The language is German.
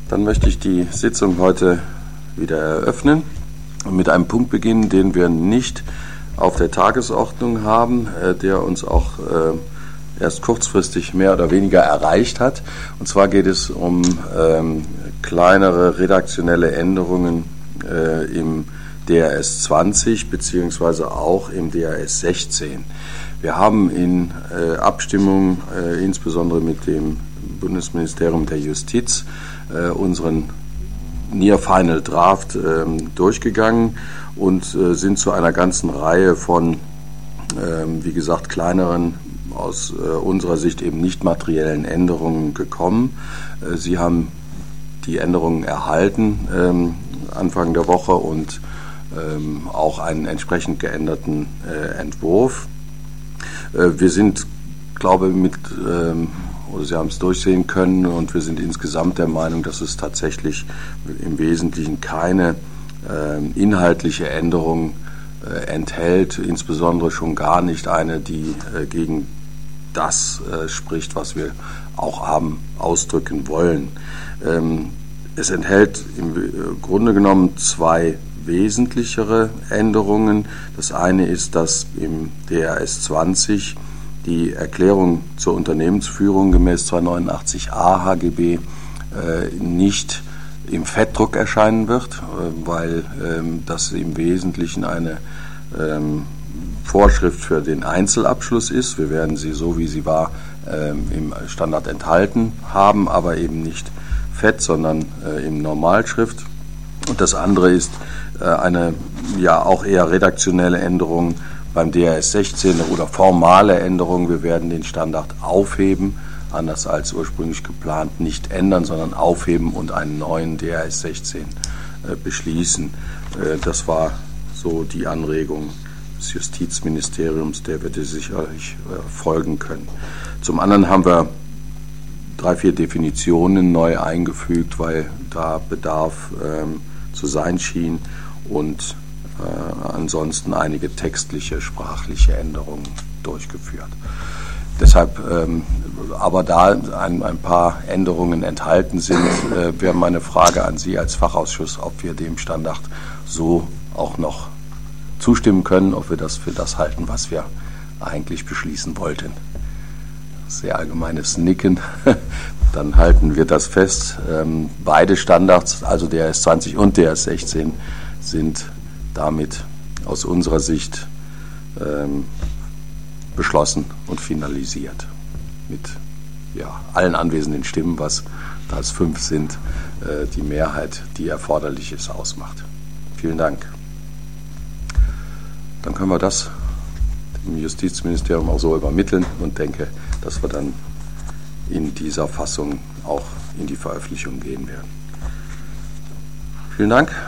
Dann möchte ich die Sitzung heute wieder eröffnen und mit einem Punkt beginnen, den wir nicht auf der Tagesordnung haben, der uns auch erst kurzfristig mehr oder weniger erreicht hat. Und zwar geht es um kleinere redaktionelle Änderungen im DRS 20 beziehungsweise auch im DRS 16. Wir haben in Abstimmung insbesondere mit dem Bundesministerium der Justiz unseren Near Final Draft durchgegangen und sind zu einer ganzen Reihe von, wie gesagt, kleineren, aus unserer Sicht eben nicht materiellen Änderungen gekommen. Sie haben die Änderungen erhalten Anfang der Woche und auch einen entsprechend geänderten Entwurf. Wir sind, glaube ich, oder Sie haben es durchsehen können und wir sind insgesamt der Meinung, dass es tatsächlich im Wesentlichen keine inhaltliche Änderung enthält, insbesondere schon gar nicht eine, die gegen das spricht, was wir auch haben ausdrücken wollen. Es enthält im Grunde genommen zwei wesentlichere Änderungen. Das eine ist, dass im DRS 20 die Erklärung zur Unternehmensführung gemäß 289a HGB nicht im Fettdruck erscheinen wird, weil das im Wesentlichen eine Vorschrift für den Einzelabschluss ist. Wir werden sie so, wie sie war, im Standard enthalten haben, aber eben nicht fett, sondern in Normalschrift. Und das andere ist eine ja auch eher redaktionelle Änderung beim DRS 16 oder formale Änderung. Wir werden den Standard aufheben, anders als ursprünglich geplant, nicht ändern, sondern aufheben und einen neuen DRS 16 beschließen. Das war so die Anregung des Justizministeriums, der wir sicherlich folgen können. Zum anderen haben wir 3-4 Definitionen neu eingefügt, weil da Bedarf zu sein schien und ansonsten einige textliche, sprachliche Änderungen durchgeführt. Deshalb, aber da ein paar Änderungen enthalten sind, wäre meine Frage an Sie als Fachausschuss, ob wir dem Standard so auch noch zustimmen können, ob wir das für das halten, was wir eigentlich beschließen wollten. Sehr allgemeines Nicken, dann halten wir das fest. Beide Standards, also DRS 20 und DRS 16, sind damit aus unserer Sicht beschlossen und finalisiert. Mit allen anwesenden Stimmen, was da es 5 sind, die Mehrheit, die erforderlich ist, ausmacht. Vielen Dank. Dann können wir das dem Justizministerium auch so übermitteln und denke, dass wir dann in dieser Fassung auch in die Veröffentlichung gehen werden. Vielen Dank.